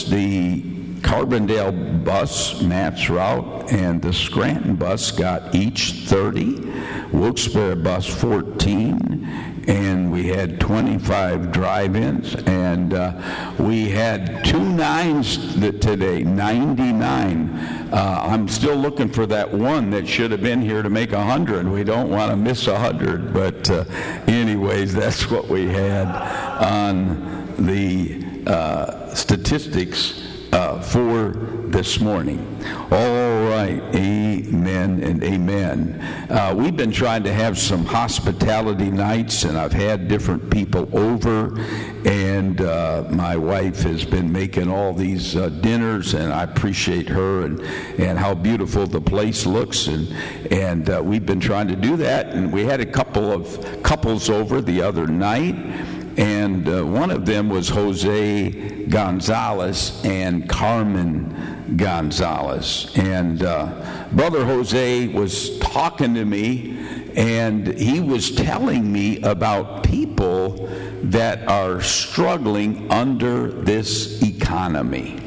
the Carbondale bus, Matt's route, and the Scranton bus got each 30, Wilkes-Barre bus 14, and we had 25 drive-ins, and we had 2 9s today, 99. I'm still looking for that one that should have been here to make 100. We don't want to miss 100, but anyways, that's what we had on the statistics for this morning. All right, amen and amen. We've been trying to have some hospitality nights, and I've had different people over, and my wife has been making all these dinners, and I appreciate her and how beautiful the place looks, and we've been trying to do that, and we had a couple of couples over the other night. And one of them was Jose Gonzalez and Carmen Gonzalez. And Brother Jose was talking to me, and he was telling me about people that are struggling under this economy.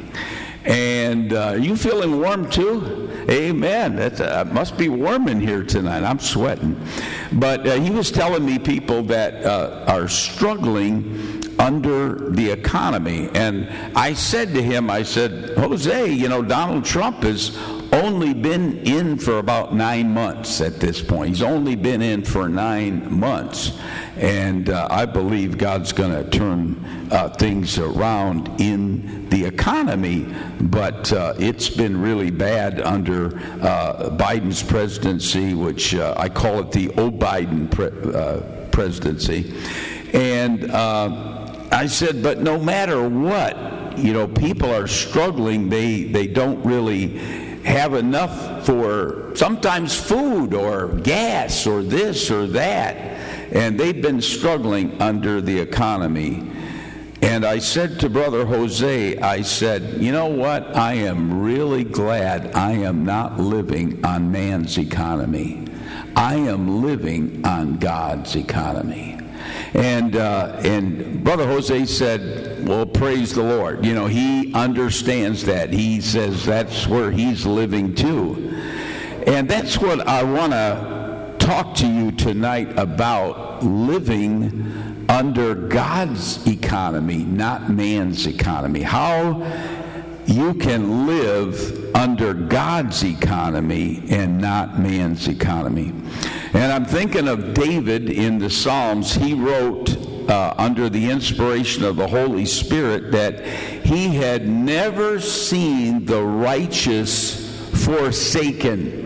And you feeling warm too? Amen. That must be warm in here tonight. I'm sweating. But he was telling me people that are struggling under the economy. And I said to him, I said, Jose, Donald Trump has only been in for about 9 months at this point. He's only been in for 9 months. And I believe God's going to turn things around in the economy. But it's been really bad under Biden's presidency, which I call it the O'Biden presidency. And I said, but no matter what, people are struggling. They don't really have enough for sometimes food or gas or this or that, and they've been struggling under the economy. And I said to Brother Jose, I said, you know what, I am really glad I am not living on man's economy. I am living on God's economy. And Brother Jose said, well, praise the Lord. He understands that. He says that's where he's living too. And that's what I want to talk to you tonight about, living under God's economy, not man's economy. How you can live under God's economy and not man's economy. And I'm thinking of David in the Psalms. He wrote under the inspiration of the Holy Spirit that he had never seen the righteous forsaken,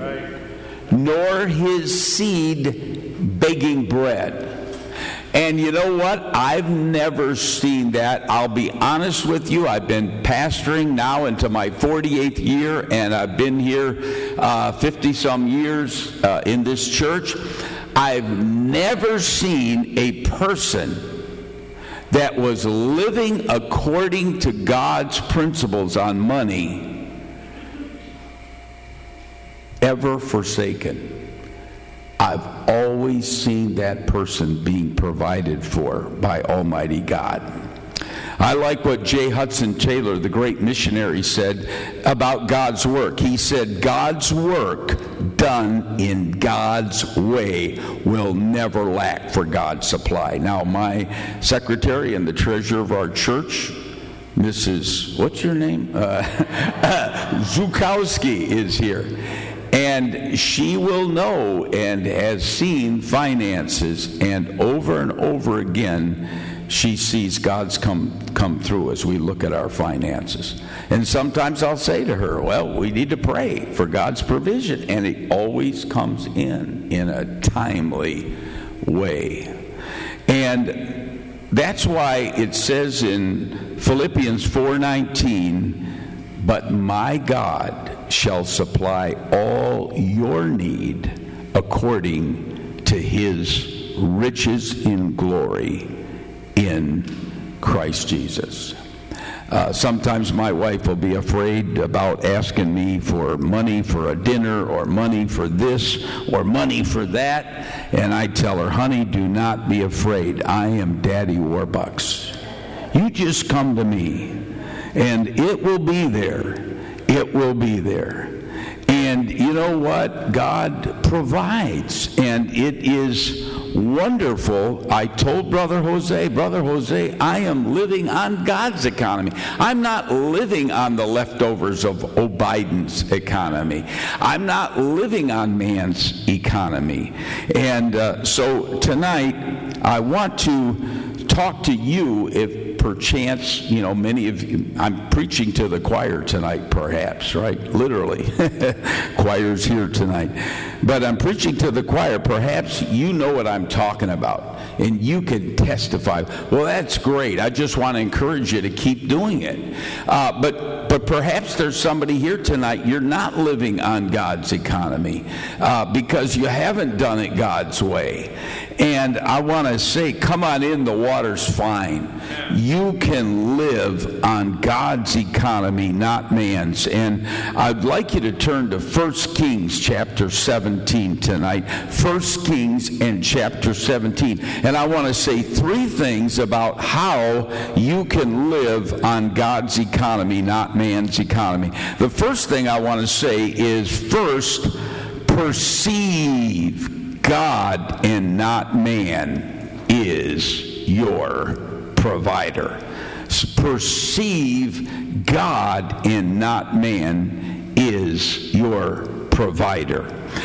nor his seed begging bread. And you know what? I've never seen that. I'll be honest with you. I've been pastoring now into my 48th year, and I've been here 50-some years in this church. I've never seen a person that was living according to God's principles on money ever forsaken. I've always seen that person being provided for by Almighty God. I like what J. Hudson Taylor, the great missionary, said about God's work. He said, God's work done in God's way will never lack for God's supply. Now, my secretary and the treasurer of our church, Mrs. What's your name? Zukowski is here. And she will know and has seen finances, and over again, she sees God's come through as we look at our finances. And sometimes I'll say to her, well, we need to pray for God's provision, and it always comes in a timely way. And that's why it says in Philippians 4:19, but my God shall supply all your need according to his riches in glory in Christ Jesus. Sometimes my wife will be afraid about asking me for money for a dinner or money for this or money for that, and I tell her, honey, do not be afraid. I am Daddy Warbucks. You just come to me. And it will be there. It will be there. And you know what? God provides. And it is wonderful. I told Brother Jose, I am living on God's economy. I'm not living on the leftovers of Biden's economy. I'm not living on man's economy. And so tonight, I want to talk to you, if perchance, many of you, I'm preaching to the choir tonight, perhaps, right? Literally. Choir's here tonight. But I'm preaching to the choir. Perhaps you know what I'm talking about, and you can testify. Well, that's great. I just want to encourage you to keep doing it. But perhaps there's somebody here tonight, you're not living on God's economy because you haven't done it God's way. And I want to say, come on in, the water's fine. You can live on God's economy, not man's. And I'd like you to turn to 1 Kings chapter 17 tonight. 1 Kings and chapter 17. And I want to say three things about how you can live on God's economy, not man's economy. The first thing I want to say is, first, perceive God and not man is your provider. Perceive God and not man is your provider.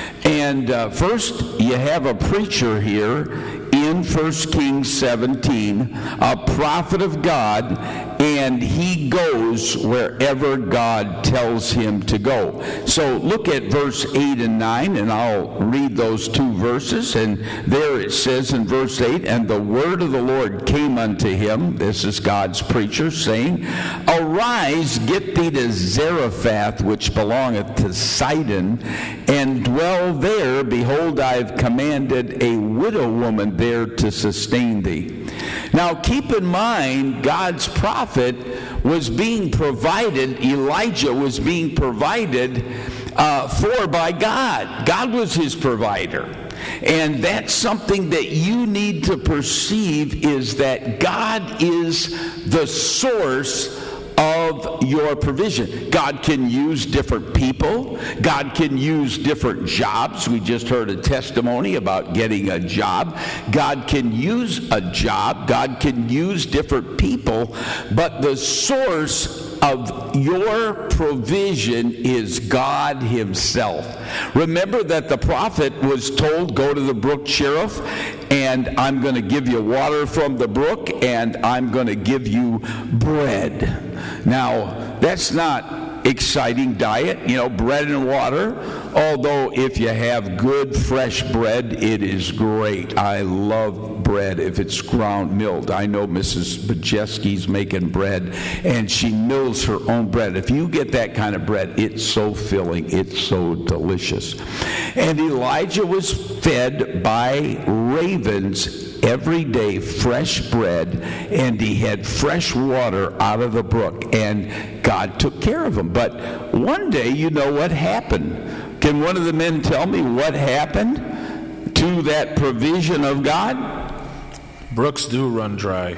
And first, you have a preacher here in 1 Kings 17, a prophet of God, and he goes wherever God tells him to go. So look at verse 8 and 9, and I'll read those two verses. And there it says in verse 8, "And the word of the Lord came unto him," this is God's preacher, saying, "Arise, get thee to Zarephath, which belongeth to Sidon, and dwell there. Behold, I have commanded a widow woman there to sustain thee." Now keep in mind, God's prophet was being provided, Elijah was being provided for by God. God was his provider. And that's something that you need to perceive, is that God is the source of your provision. God can use different people. God can use different jobs. We just heard a testimony about getting a job. God can use a job. God can use different people. But the source of your provision is God himself. Remember that the prophet was told, go to the brook Cherith, and I'm going to give you water from the brook, and I'm going to give you bread. Now, that's not exciting diet, bread and water. Although if you have good fresh bread, it is great. I love bread if it's ground milled. I know Mrs. Bajeski's making bread, and she mills her own bread. If you get that kind of bread, it's so filling. It's so delicious. And Elijah was fed by ravens every day, fresh bread, and he had fresh water out of the brook, and God took care of him. But one day, you know what happened? Can one of the men tell me what happened to that provision of God? Brooks do run dry.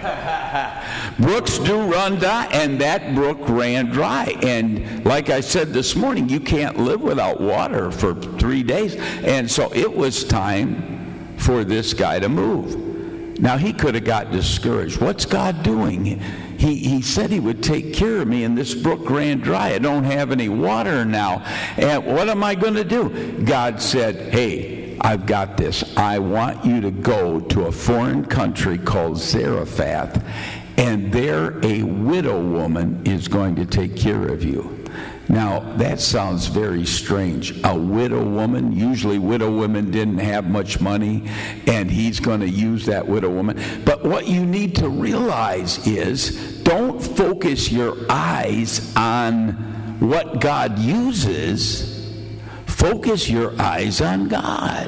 Brooks do run dry, and that brook ran dry. And like I said this morning, you can't live without water for 3 days. And so it was time for this guy to move. Now, he could have got discouraged. What's God doing? He said he would take care of me, and this brook ran dry. I don't have any water now. And what am I going to do? God said, hey, I've got this. I want you to go to a foreign country called Zarephath, and there a widow woman is going to take care of you. Now, that sounds very strange. A widow woman? Usually widow women didn't have much money, and he's going to use that widow woman. But what you need to realize is, don't focus your eyes on what God uses. Focus your eyes on God.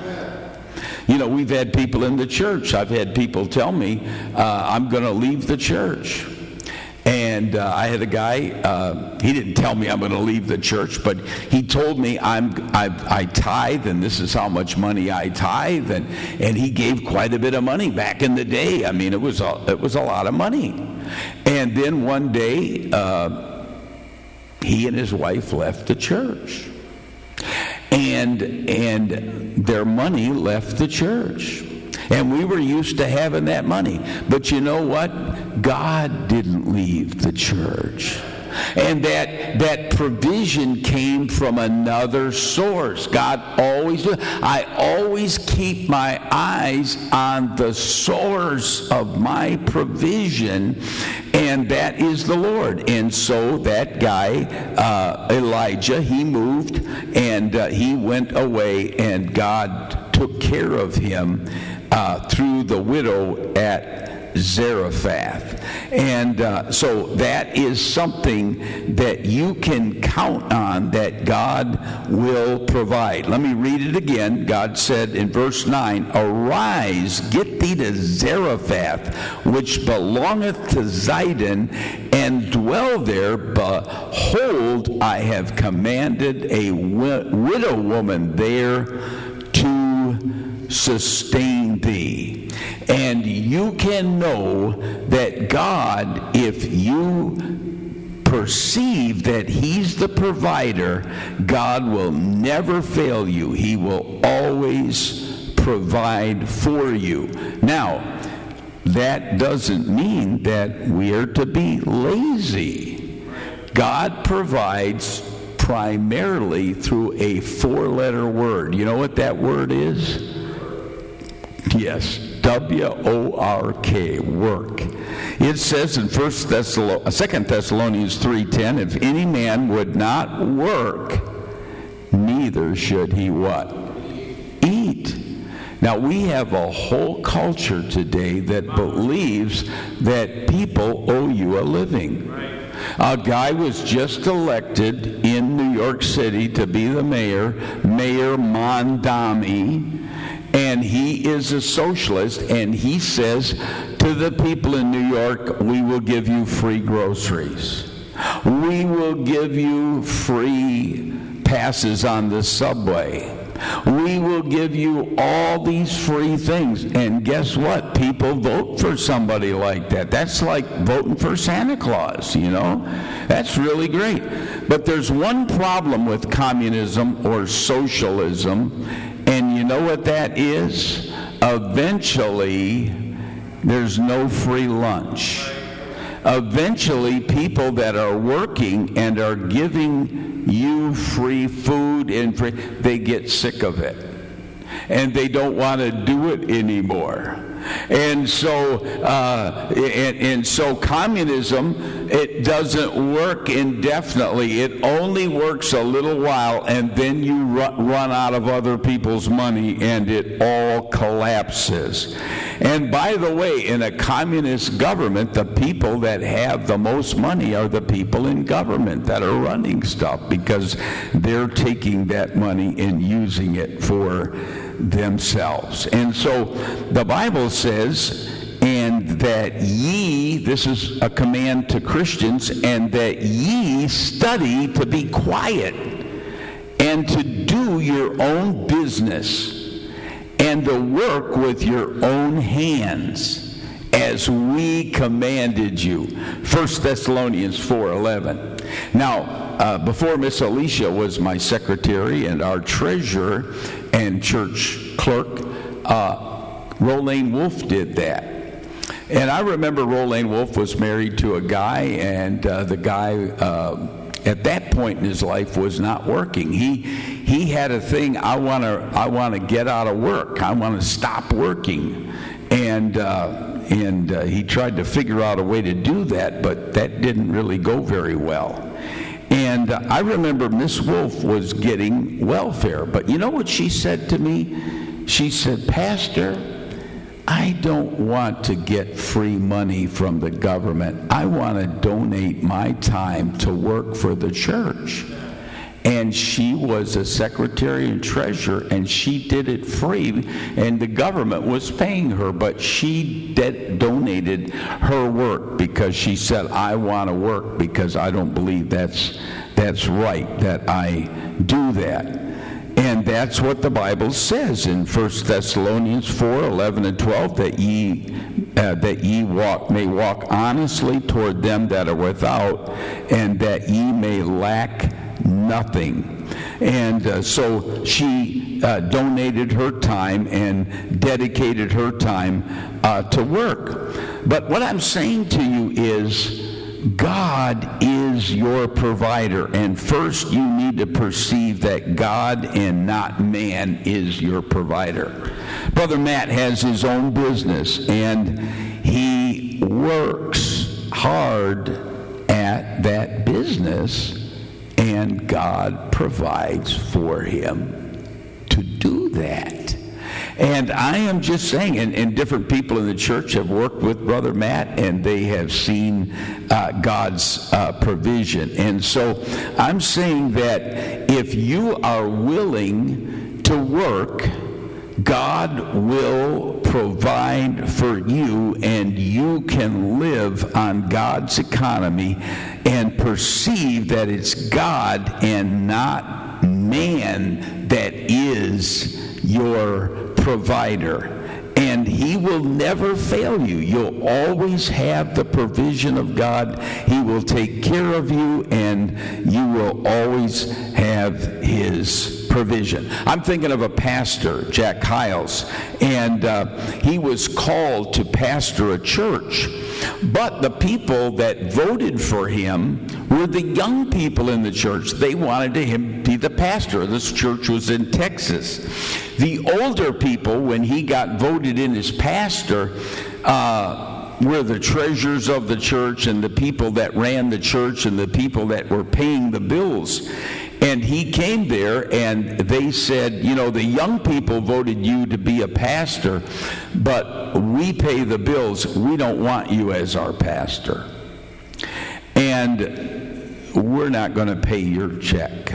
We've had people in the church. I've had people tell me, I'm going to leave the church. And I had a guy, he didn't tell me I'm going to leave the church, but he told me I tithe, and this is how much money I tithe, and he gave quite a bit of money back in the day. I mean, it was a lot of money. And then one day, he and his wife left the church. And their money left the church. And we were used to having that money. But you know what? God didn't leave the church. And that provision came from another source. God always did. I always keep my eyes on the source of my provision, and that is the Lord. And so that guy, Elijah, he moved, and he went away, and God took care of him through the widow at Zarephath. And so that is something that you can count on, that God will provide. Let me read it again. God said in verse 9, "Arise, get thee to Zarephath, which belongeth to Zidon, and dwell there. Behold, I have commanded a widow woman there to sustain thee." And you can know that God, if you perceive that He's the provider, God will never fail you. He will always provide for you. Now, that doesn't mean that we are to be lazy. God provides primarily through a 4-letter word. You know what that word is? Yes, W-O-R-K, work. It says in 2 Thessalonians 3:10, if any man would not work, neither should he what? Eat. Now, we have a whole culture today that believes that people owe you a living. A guy was just elected in New York City to be the mayor, Mayor Mondami. And he is a socialist, and he says to the people in New York, we will give you free groceries. We will give you free passes on the subway. We will give you all these free things. And guess what? People vote for somebody like that. That's like voting for Santa Claus, you know? That's really great. But there's one problem with communism or socialism, and you know what that is? Eventually, there's no free lunch. Eventually, people that are working and are giving you free food and free, they get sick of it. And they don't want to do it anymore. And so communism, it doesn't work indefinitely. It only works a little while, and then you run out of other people's money, and it all collapses. And by the way, in a communist government, the people that have the most money are the people in government that are running stuff, because they're taking that money and using it for themselves. And so the Bible says, and that ye, this is a command to Christians, and that ye study to be quiet and to do your own business and to work with your own hands as we commanded you. 1 Thessalonians 4:11. Now, before Miss Alicia was my secretary and our treasurer and church clerk, Rolane Wolf did that. And I remember Rolane Wolf was married to a guy, and the guy at that point in his life was not working. He had a thing, I want to get out of work. I want to stop working. And he tried to figure out a way to do that, but that didn't really go very well. And I remember Miss Wolf was getting welfare. But you know what she said to me? She said, Pastor, I don't want to get free money from the government. I want to donate my time to work for the church. And she was a secretary and treasurer, and she did it free, and the government was paying her, but she donated her work because she said, I want to work because I don't believe that's right that I do that. And that's what the Bible says in 1 Thessalonians 4:11 and 12, that ye may walk honestly toward them that are without, and that ye may lack nothing. And so she donated her time and dedicated her time to work. But what I'm saying to you is, God is your provider, and first you need to perceive that God and not man is your provider. Brother Matt has his own business, and he works hard at that business, and God provides for him to do that. And I am just saying, and different people in the church have worked with Brother Matt, and they have seen God's provision. And so I'm saying that if you are willing to work, God will provide for you, and you can live on God's economy and perceive that it's God and not man that is your provider. And he will never fail you. You'll always have the provision of God. He will take care of you, and you will always have his provision. I'm thinking of a pastor, Jack Hiles, and he was called to pastor a church. But the people that voted for him were the young people in the church. They wanted him to be the pastor. This church was in Texas. The older people, when he got voted in as pastor, were the treasurers of the church and the people that ran the church and the people that were paying the bills. And he came there, and they said, you know, the young people voted you to be a pastor, but we pay the bills. We don't want you as our pastor. And we're not going to pay your check.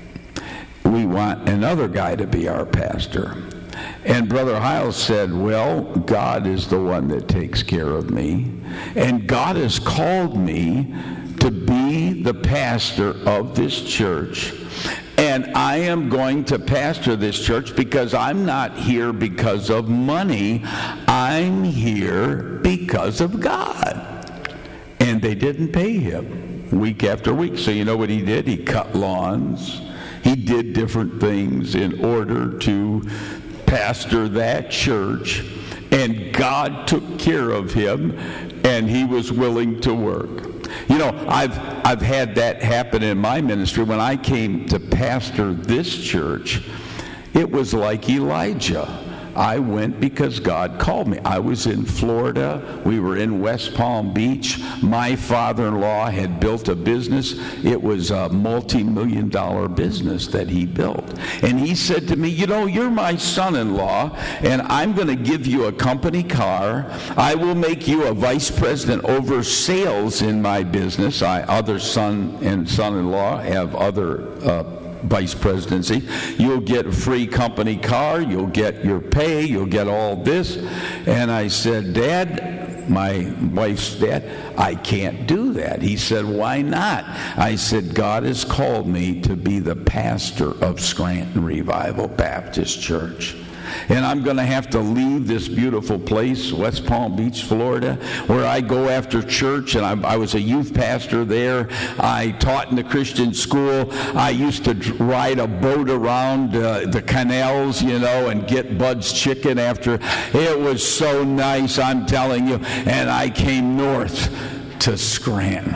We want another guy to be our pastor. And Brother Hiles said, well, God is the one that takes care of me. And God has called me to be the pastor of this church. And I am going to pastor this church because I'm not here because of money. I'm here because of God. And they didn't pay him week after week. So you know what he did? He cut lawns. He did different things in order to pastor that church. And God took care of him, and he was willing to work. You know, I've had that happen in my ministry. When I came to pastor this church, it was like Elijah. I went because God called me. I was in Florida. We were in West Palm Beach. My father-in-law had built a business. It was a multi-million-dollar business that he built. And he said to me, you know, you're my son-in-law, and I'm going to give you a company car. I will make you a vice president over sales in my business. Other son and son-in-law have other vice presidency. You'll get a free company car, you'll get your pay, you'll get all this. And I said, Dad, my wife's dad, I can't do that. He said, why not? I said, God has called me to be the pastor of Scranton Revival Baptist Church. And I'm going to have to leave this beautiful place, West Palm Beach, Florida, where I go after church, and I was a youth pastor there. I taught in the Christian school. I used to ride a boat around the canals, you know, and get Bud's chicken after. It was so nice, I'm telling you. And I came north to Scranton.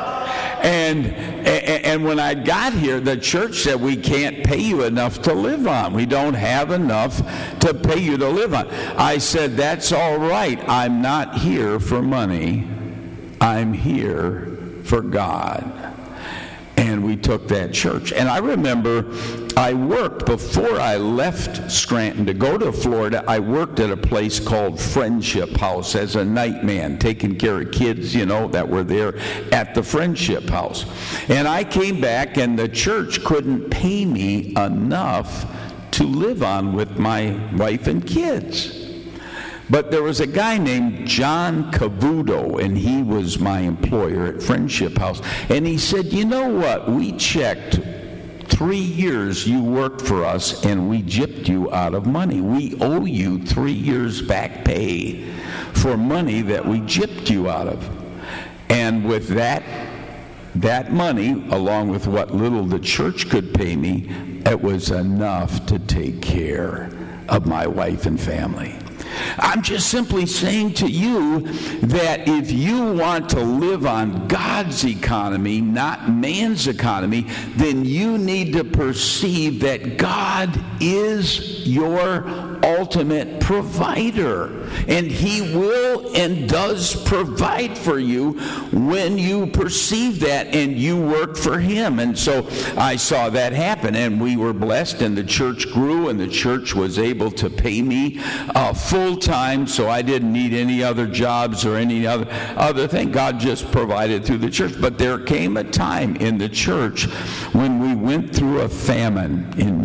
And when I got here, the church said, we can't pay you enough to live on. We don't have enough to pay you to live on. I said, that's all right. I'm not here for money. I'm here for God. And we took that church. And I remember I worked, before I left Scranton to go to Florida, I worked at a place called Friendship House as a night man, taking care of kids, you know, that were there at the Friendship House. And I came back, and the church couldn't pay me enough to live on with my wife and kids. But there was a guy named John Cavuto, and he was my employer at Friendship House. And he said, you know what? We checked 3 years you worked for us and we gypped you out of money. We owe you 3 years back pay for money that we gypped you out of. And with that money, along with what little the church could pay me, it was enough to take care of my wife and family. I'm just simply saying to you that if you want to live on God's economy, not man's economy, then you need to perceive that God is your ultimate provider. And He will and does provide for you when you perceive that and you work for Him. And so I saw that happen, and we were blessed, and the church grew, and the church was able to pay me full time, so I didn't need any other jobs or any other thing. God just provided through the church. But there came a time in the church when we went through a famine in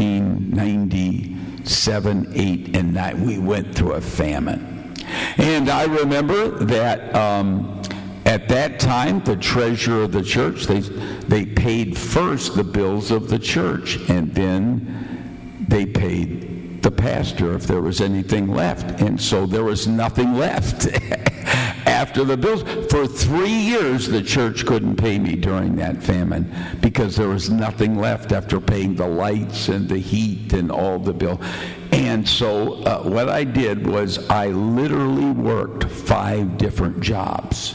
1997, 8, and 9. We went through a famine. And I remember that at that time, the treasurer of the church, they paid first the bills of the church, and then they paid the pastor if there was anything left. And so there was nothing left after the bills. For 3 years, the church couldn't pay me during that famine because there was nothing left after paying the lights and the heat and all the bill. And so what I did was I literally worked 5 different jobs.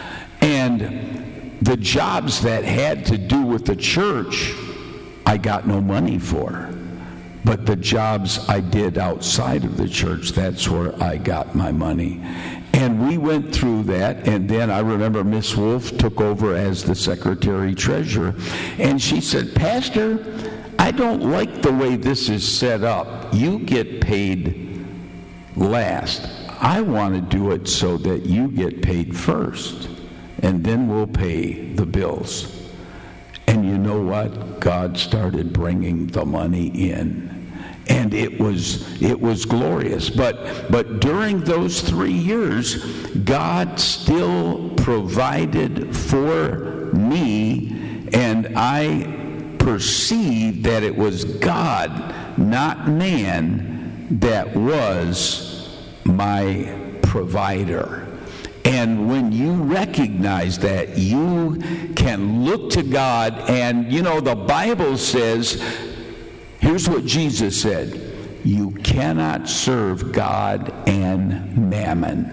And the jobs that had to do with the church, I got no money for. But the jobs I did outside of the church, that's where I got my money. And we went through that, and then I remember Miss Wolf took over as the secretary-treasurer, and she said, "Pastor, I don't like the way this is set up. You get paid last. I want to do it so that you get paid first, and then we'll pay the bills." And you know what? God started bringing the money in. And it was glorious. But during those 3 years, God still provided for me, and I perceived that it was God, not man, that was my provider. And when you recognize that, you can look to God. And you know, the Bible says, here's what Jesus said: you cannot serve God and mammon.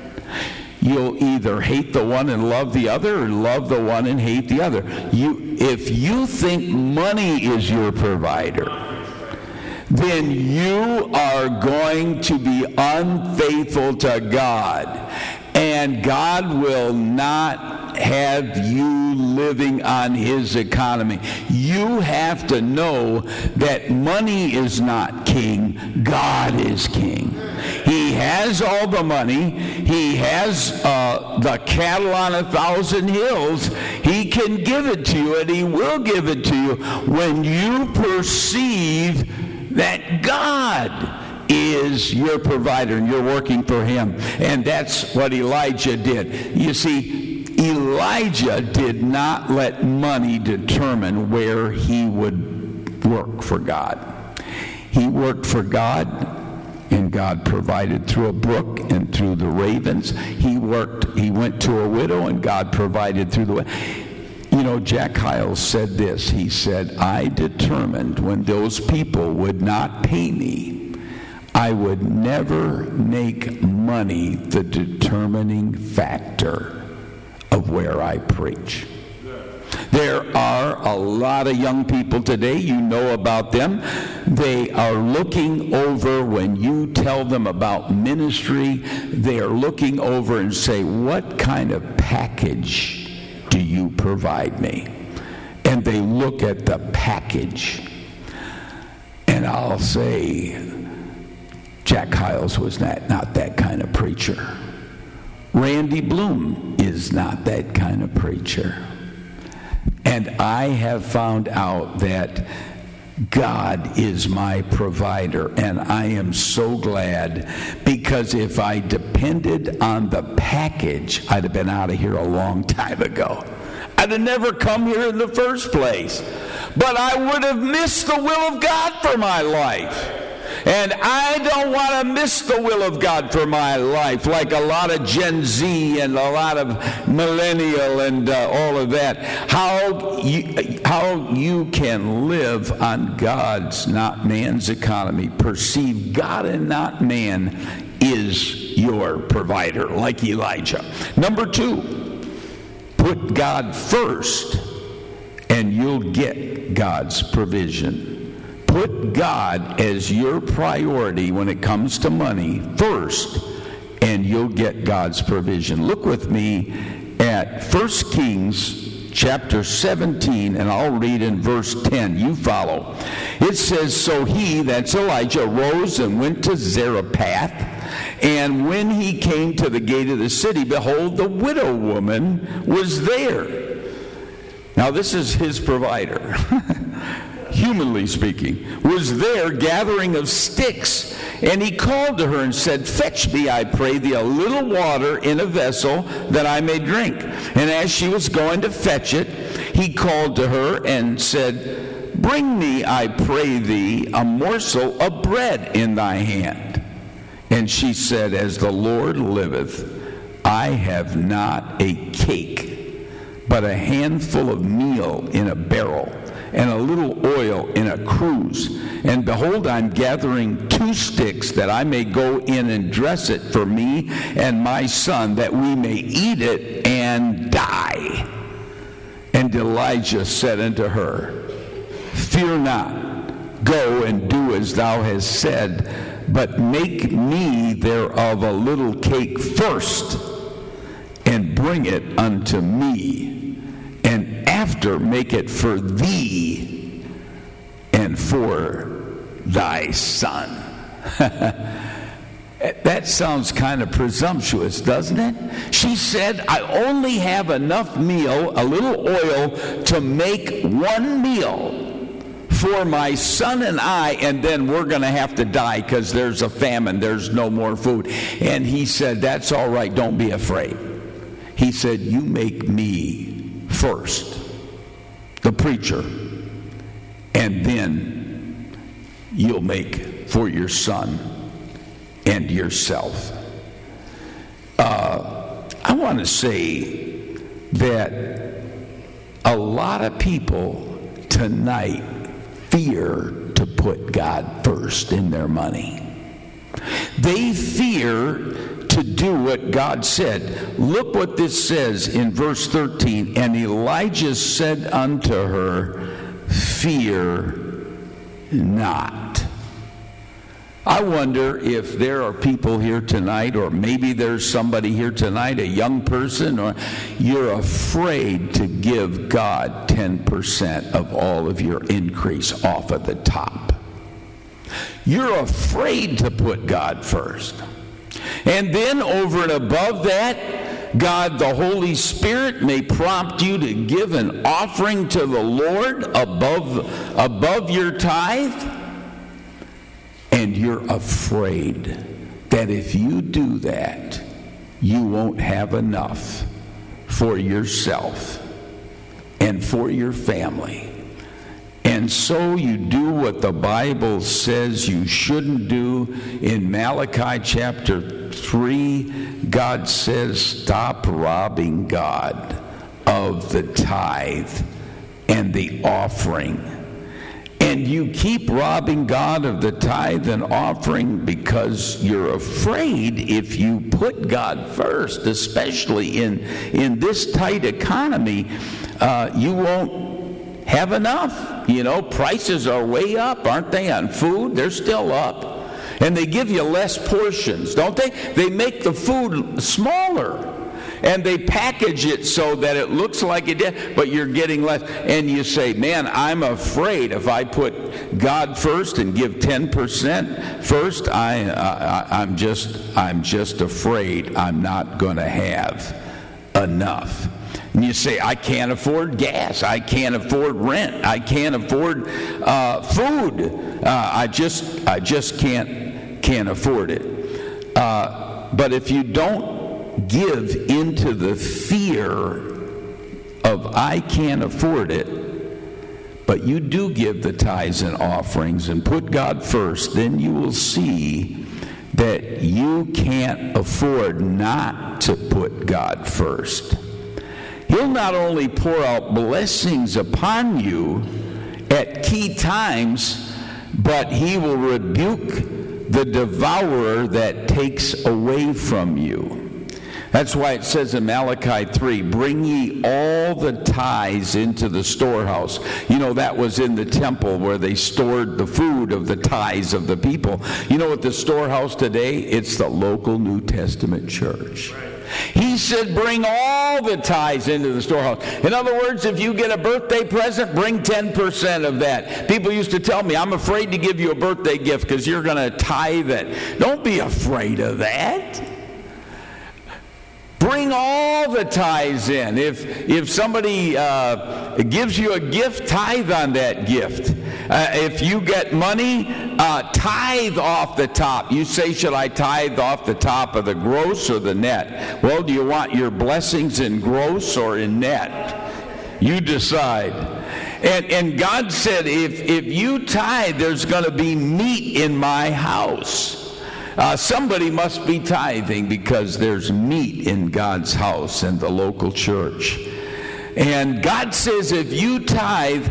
You'll either hate the one and love the other, or love the one and hate the other. If you think money is your provider, then you are going to be unfaithful to God. And God will not have you living on His economy. You have to know that money is not king. God is king. He has all the money. He has the cattle on 1,000 hills. He can give it to you, and He will give it to you when you perceive that God is your provider and you're working for Him. And that's what Elijah did. You see, Elijah did not let money determine where he would work for God. He worked for God, and God provided through a brook and through the ravens. He went to a widow, and God provided through the... You know, Jack Hyles said this. He said, "I determined when those people would not pay me, I would never make money the determining factor of where I preach." There are a lot of young people today, you know about them. They are looking over when you tell them about ministry, they are looking over and say, "What kind of package do you provide me?" And they look at the package. And I'll say, Jack Hyles was not that kind of preacher. Randy Bloom is not that kind of preacher. And I have found out that God is my provider, and I am so glad, because if I depended on the package, I'd have been out of here a long time ago. I'd have never come here in the first place. but I would have missed the will of God for my life. And I don't want to miss the will of God for my life, like a lot of Gen Z and a lot of millennial and all of that. How you can live on God's, not man's economy. Perceive God and not man is your provider, like Elijah. Number 2, put God first, and you'll get God's provision. Put God as your priority when it comes to money first, and you'll get God's provision. Look with me at 1 Kings chapter 17, and I'll read in verse 10. You follow. It says, "So he," that's Elijah, "rose and went to Zarephath. And when he came to the gate of the city, behold, the widow woman was there." Now this is his provider. Humanly speaking, was there gathering of sticks. And he called to her and said, "Fetch me, I pray thee, a little water in a vessel that I may drink." And as she was going to fetch it, he called to her and said, "Bring me, I pray thee, a morsel of bread in thy hand." And she said, "As the Lord liveth, I have not a cake, but a handful of meal in a barrel, and a little oil in a cruse. And behold, I'm gathering 2 sticks, that I may go in and dress it for me and my son, that we may eat it and die." And Elijah said unto her, "Fear not, go and do as thou hast said, but make me thereof a little cake first, and bring it unto me, and after make it for thee and for thy son." That sounds kind of presumptuous, doesn't it? She said, "I only have enough meal, a little oil, to make one meal for my son and I, and then we're going to have to die because there's a famine, there's no more food." And he said, "That's all right, don't be afraid." He said, "You make me first, the preacher, and then you'll make for your son and yourself." I want to say that a lot of people tonight fear to put God first in their money. They fear to do what God said. Look what this says in verse 13. "And Elijah said unto her, Fear not." I wonder if there are people here tonight, or maybe there's somebody here tonight, a young person, or you're afraid to give God 10% of all of your increase off of the top. You're afraid to put God first. And then over and above that, God, the Holy Spirit, may prompt you to give an offering to the Lord above your tithe. And you're afraid that if you do that, you won't have enough for yourself and for your family. And so you do what the Bible says you shouldn't do. In Malachi chapter 3, God says, stop robbing God of the tithe and the offering. And you keep robbing God of the tithe and offering because you're afraid if you put God first, especially in this tight economy, you won't have enough. You know, prices are way up, aren't they, on food? They're still up. And they give you less portions, don't they? They make the food smaller. And they package it so that it looks like it did, but you're getting less. And you say, man, I'm afraid if I put God first and give 10% first, I'm just afraid I'm not going to have enough. And you say, I can't afford gas. I can't afford rent. I can't afford food. I just can't afford it. But if you don't give into the fear of I can't afford it, but you do give the tithes and offerings and put God first, then you will see that you can't afford not to put God first. He'll not only pour out blessings upon you at key times, but he will rebuke the devourer that takes away from you. That's why it says in Malachi 3, bring ye all the tithes into the storehouse. You know, that was in the temple where they stored the food of the tithes of the people. You know what the storehouse today? It's the local New Testament church. He said, bring all the tithes into the storehouse. In other words, if you get a birthday present, bring 10% of that. People used to tell me, I'm afraid to give you a birthday gift because you're going to tithe it. Don't be afraid of that. Bring all the tithes in. If somebody gives you a gift, tithe on that gift. If you get money, tithe off the top. You say, should I tithe off the top of the gross or the net? Well, do you want your blessings in gross or in net? You decide. And God said, if you tithe, there's going to be meat in my house. Somebody must be tithing because there's meat in God's house and the local church. And God says, if you tithe,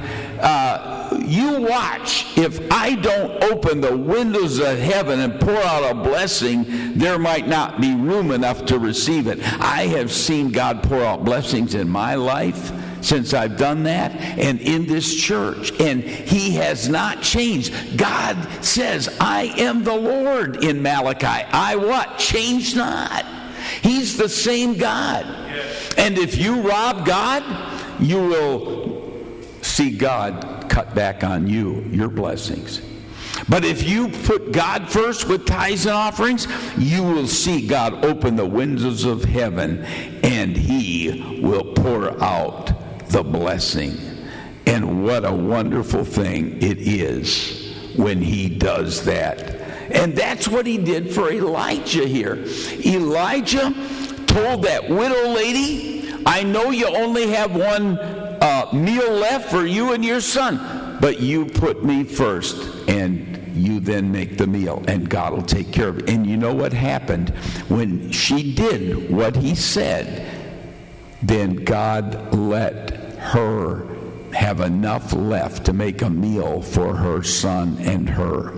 you watch. If I don't open the windows of heaven and pour out a blessing, there might not be room enough to receive it. I have seen God pour out blessings in my life since I've done that, and in this church, and he has not changed. God says, I am the Lord in Malachi. I what? Change not. He's the same God. And if you rob God, you will see God cut back on you, your blessings. But if you put God first with tithes and offerings, you will see God open the windows of heaven, and he will pour out the blessing. And what a wonderful thing it is when he does that. And that's what he did for Elijah here. Elijah told that widow lady, I know you only have one meal left for you and your son, but you put me first, and you then make the meal, and God will take care of it. And you know what happened? When she did what he said, then God let her have enough left to make a meal for her son and her.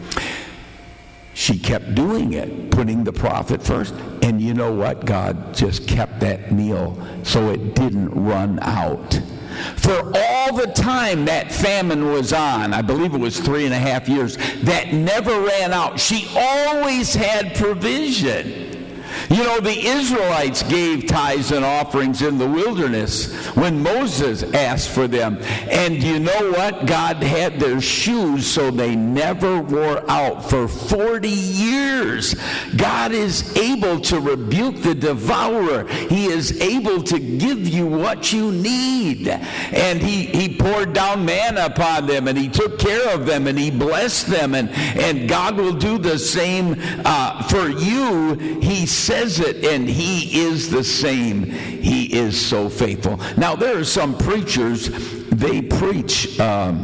She kept doing it, putting the prophet first. And you know what? God just kept that meal so it didn't run out. For all the time that famine was on, I believe it was 3.5 years, that never ran out. She always had provision. You know, the Israelites gave tithes and offerings in the wilderness when Moses asked for them. And you know what? God had their shoes so they never wore out for 40 years. God is able to rebuke the devourer. He is able to give you what you need. And he poured down manna upon them, and he took care of them, and he blessed them. And God will do the same for you. He says it, and he is the same. He is so faithful. Now, there are some preachers, they preach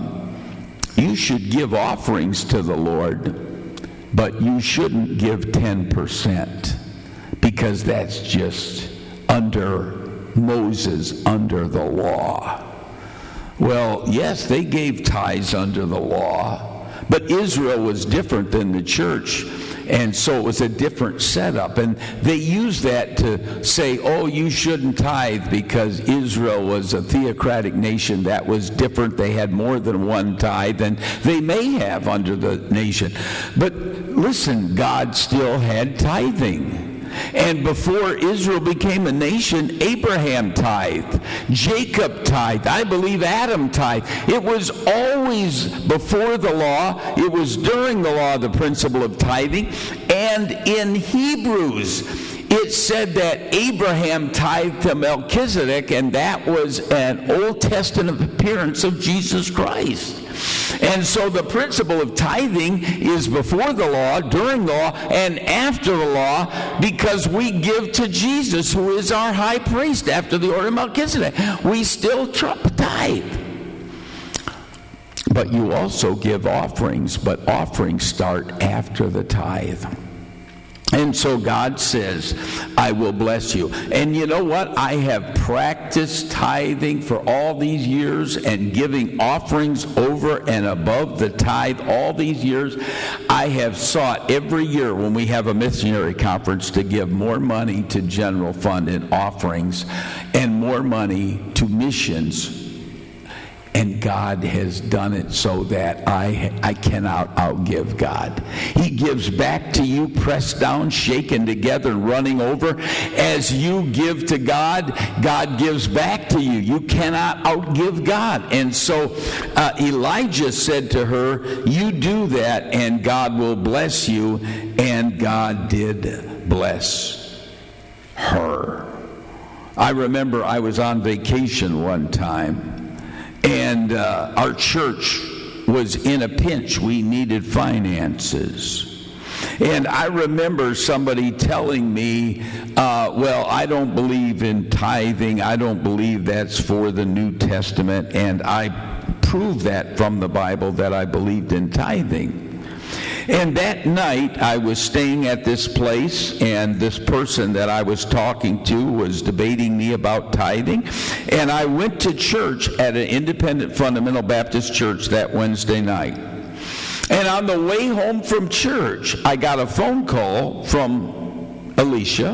you should give offerings to the Lord, but you shouldn't give 10% because that's just under Moses, under the law. Well, yes, they gave tithes under the law, but Israel was different than the church. And so it was a different setup. And they used that to say, oh, you shouldn't tithe because Israel was a theocratic nation that was different. They had more than one tithe, and they may have under the nation. But listen, God still had tithing. And before Israel became a nation, Abraham tithed, Jacob tithed, I believe Adam tithed. It was always before the law. It was during the law, the principle of tithing. And in Hebrews, it said that Abraham tithed to Melchizedek, and that was an Old Testament appearance of Jesus Christ. And so the principle of tithing is before the law, during the law, and after the law, because we give to Jesus, who is our high priest after the order of Melchizedek. We still tithe. but you also give offerings, but offerings start after the tithe. And so God says, I will bless you. And you know what? I have practiced tithing for all these years and giving offerings over and above the tithe all these years. I have sought every year when we have a missionary conference to give more money to general fund and offerings and more money to missions. And God has done it so that I cannot outgive God. He gives back to you, pressed down, shaken together, and running over. As you give to God, God gives back to you. You cannot outgive God. And so Elijah said to her, you do that and God will bless you. And God did bless her. I remember I was on vacation one time. And our church was in a pinch. We needed finances. And I remember somebody telling me, well, I don't believe in tithing. I don't believe that's for the New Testament. And I proved that from the Bible that I believed in tithing. And that night, I was staying at this place, and this person that I was talking to was debating me about tithing. And I went to church at an independent fundamental Baptist church that Wednesday night. And on the way home from church, I got a phone call from Alicia.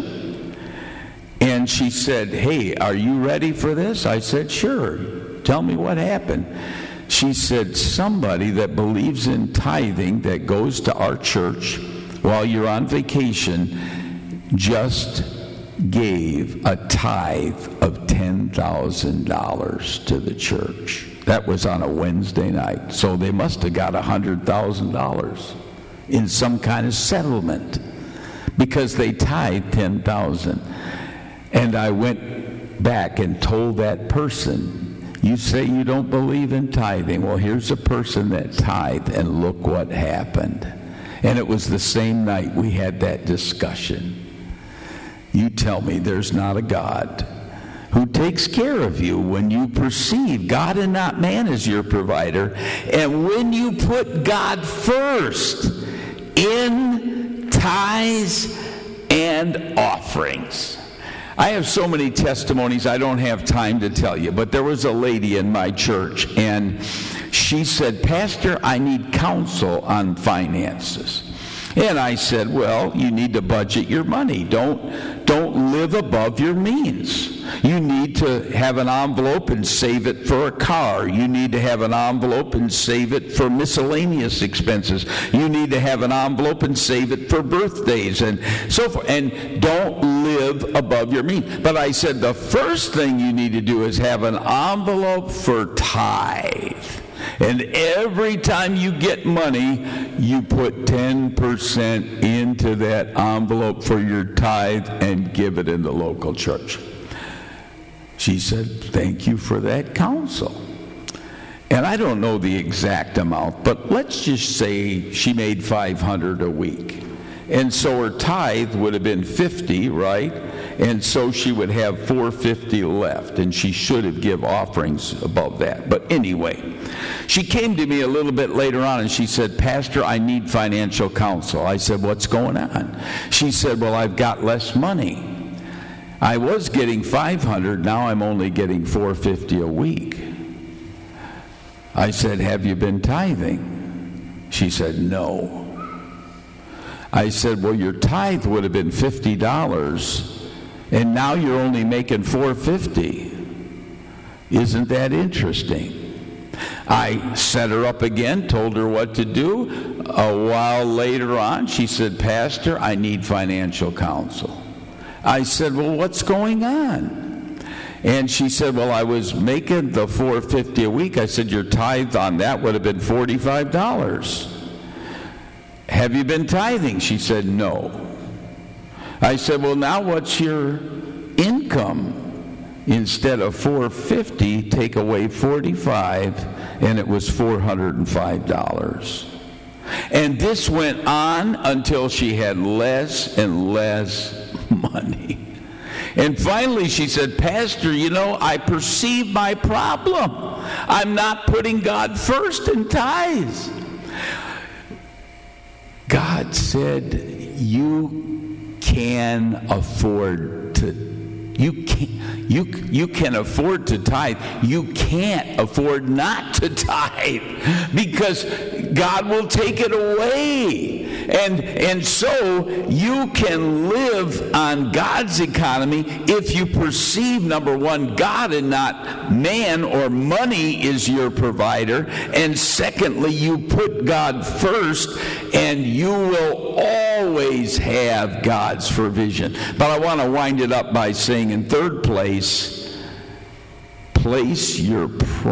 And she said, hey, are you ready for this? I said, sure. Tell me what happened. She said, somebody that believes in tithing that goes to our church while you're on vacation just gave a tithe of $10,000 to the church. That was on a Wednesday night. So they must have got $100,000 in some kind of settlement because they tithed $10,000. And I went back and told that person, you say you don't believe in tithing. Well, here's a person that tithed, and look what happened. And it was the same night we had that discussion. You tell me there's not a God who takes care of you when you perceive God and not man as your provider, and when you put God first in tithes and offerings. I have so many testimonies I don't have time to tell you, but there was a lady in my church, and she said, Pastor, I need counsel on finances. And I said, well, you need to budget your money. Don't live above your means. You need to have an envelope and save it for a car. You need to have an envelope and save it for miscellaneous expenses. You need to have an envelope and save it for birthdays and so forth. And don't live above your means. But I said, the first thing you need to do is have an envelope for tithe. And every time you get money, you put 10% into that envelope for your tithe and give it in the local church. She said, thank you for that counsel. And I don't know the exact amount, but let's just say she made $500 a week. And so her tithe would have been $50, right? And so she would have $450 left, and she should have give offerings above that. But anyway, she came to me a little bit later on, and she said, Pastor, I need financial counsel. I said, what's going on? She said, well, I've got less money. I was getting $500, now I'm only getting $450 a week. I said, have you been tithing? She said, no. I said, well, your tithe would have been $50, and now you're only making $450. Isn't that interesting? I set her up again, told her what to do. A while later on, she said, Pastor, I need financial counsel. I said, well, what's going on? And she said, well, I was making the $450 a week. I said, your tithe on that would have been $45. Have you been tithing? She said, no. I said, well, now what's your income? Instead of $450, take away $45, and it was $405. And this went on until she had less and less money. And finally she said, Pastor, I perceive my problem. I'm not putting God first in tithes. God said, you can afford to you can afford to tithe. You can't afford not to tithe because God will take it away. And so you can live on God's economy if you perceive, number one, God and not man or money is your provider. And secondly, you put God first and you will always have God's provision. But I want to wind it up by saying, in third place, place your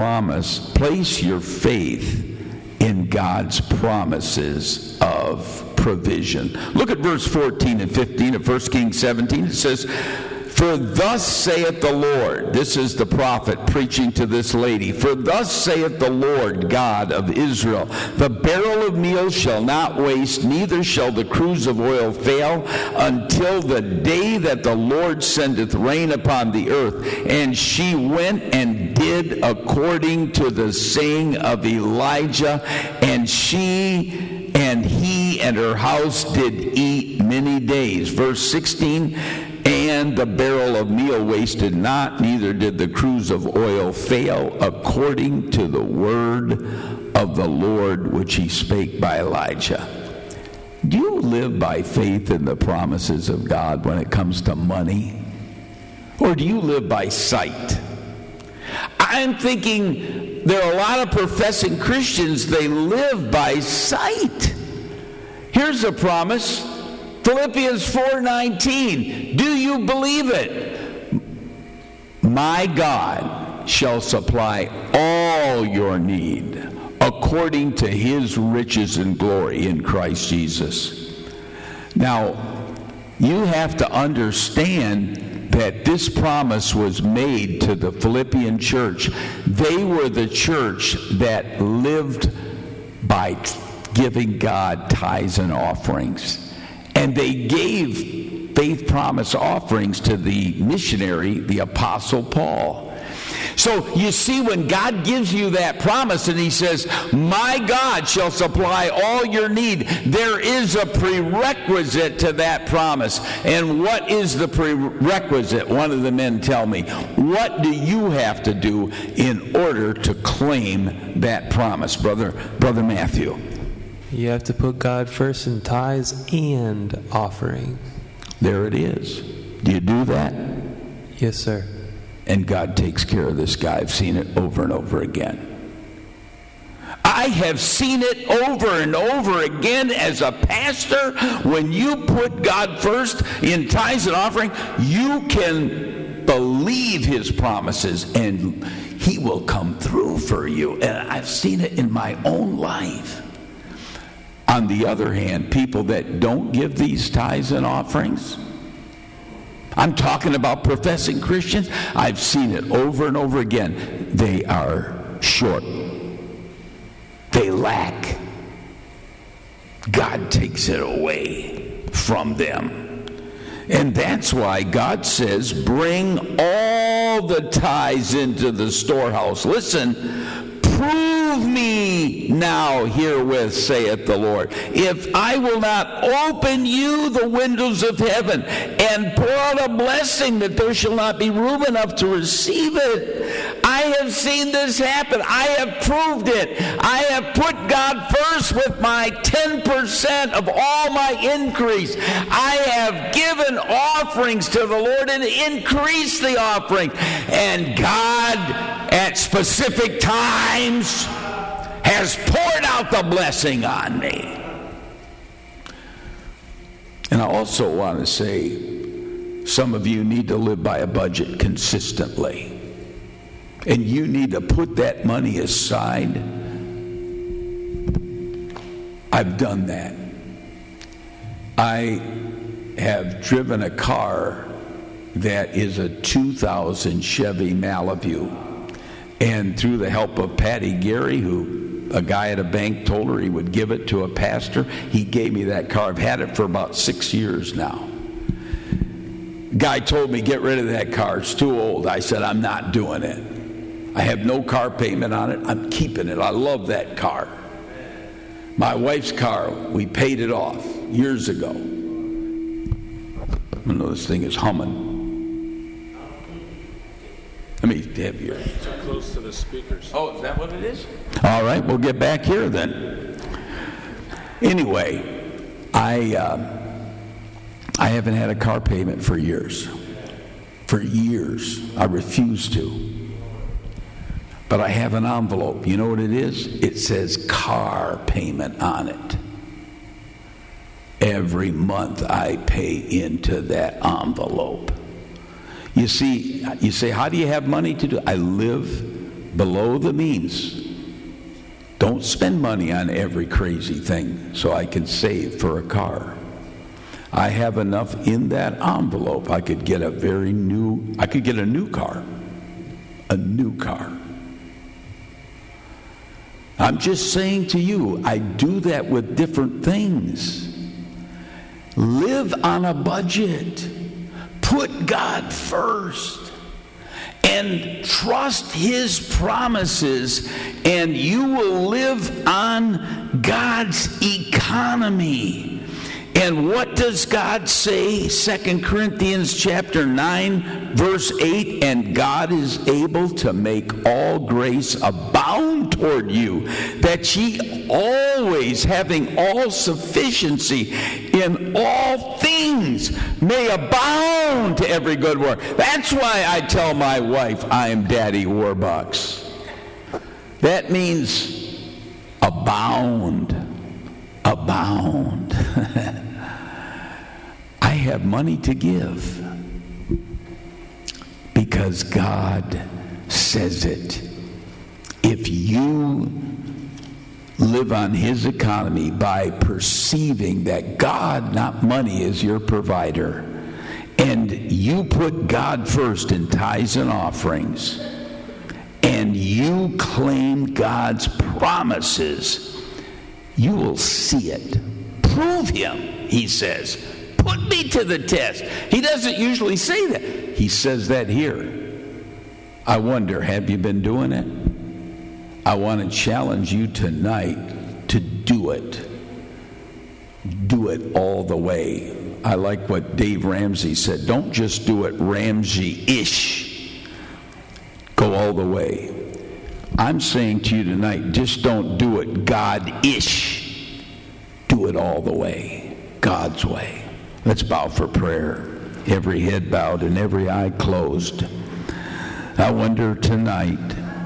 faith in God's promises of provision. Look at verse 14 and 15 of 1 Kings 17. It says, For thus saith the Lord, this is the prophet preaching to this lady, for thus saith the Lord God of Israel, the barrel of meal shall not waste, neither shall the cruse of oil fail, until the day that the Lord sendeth rain upon the earth. And she went and did according to the saying of Elijah, and she and he and her house did eat many days. Verse 16, and the barrel of meal wasted not, neither did the cruse of oil fail, according to the word of the Lord which he spake by Elijah. Do you live by faith in the promises of God when it comes to money? Or do you live by sight? I'm thinking there are a lot of professing Christians, they live by sight. Here's a promise. Philippians 4:19, do you believe it? My God shall supply all your need according to his riches and glory in Christ Jesus. Now, you have to understand that this promise was made to the Philippian church. They were the church that lived by giving God tithes and offerings. And they gave faith promise offerings to the missionary, the Apostle Paul. So you see, when God gives you that promise and he says, my God shall supply all your need, there is a prerequisite to that promise. And what is the prerequisite? One of the men tell me, what do you have to do in order to claim that promise, Brother Matthew? You have to put God first in tithes and offering. There it is. Do you do that? Yes, sir. And God takes care of this guy. I've seen it over and over again. I have seen it over and over again as a pastor. When you put God first in tithes and offering, you can believe his promises and he will come through for you. And I've seen it in my own life. On the other hand, people that don't give these tithes and offerings, I'm talking about professing Christians, I've seen it over and over again. They are short. They lack. God takes it away from them. And that's why God says, bring all the tithes into the storehouse. Listen, prove me now herewith, saith the Lord, if I will not open you the windows of heaven and pour out a blessing that there shall not be room enough to receive it. I have seen this happen. I have proved it. I have put God first with my 10% of all my increase. I have given offerings to the Lord and increased the offering. And God, at specific times, has poured out the blessing on me. And I also want to say, some of you need to live by a budget consistently. And you need to put that money aside. I've done that. I have driven a car that is a 2000 Chevy Malibu. And through the help of Patty Gary, who a guy at a bank told her he would give it to a pastor, he gave me that car. I've had it for about 6 years now. Guy told me, get rid of that car. It's too old. I said, I'm not doing it. I have no car payment on it. I'm keeping it. I love that car. My wife's car, we paid it off years ago. I know this thing is humming. Let me have your... Too close to the speakers. Oh, is that what it is? All right, we'll get back here then. Anyway, I haven't had a car payment for years. For years. I refuse to. But I have an envelope. You know what it is? It says car payment on it. Every month I pay into that envelope. You see, you say, how do you have money to do it? I live below the means. Don't spend money on every crazy thing so I can save for a car. I have enough in that envelope. I could get a new car. A new car. I'm just saying to you, I do that with different things. Live on a budget. Put God first. And trust His promises, and you will live on God's economy. And what does God say? 2 Corinthians chapter 9, verse 8, and God is able to make all grace abound toward you, that ye always, having all sufficiency in all things, may abound to every good work. That's why I tell my wife I am Daddy Warbucks. That means abound. Abound. I have money to give because God says it. If you live on His economy by perceiving that God, not money, is your provider, and you put God first in tithes and offerings, and you claim God's promises, you will see it. Prove Him, He says. Put me to the test. He doesn't usually say that. He says that here. I wonder, have you been doing it? I want to challenge you tonight to do it. Do it all the way. I like what Dave Ramsey said. Don't just do it Ramsey-ish. Go all the way. I'm saying to you tonight, just don't do it God-ish. Do it all the way. God's way. Let's bow for prayer. Every head bowed and every eye closed. I wonder tonight,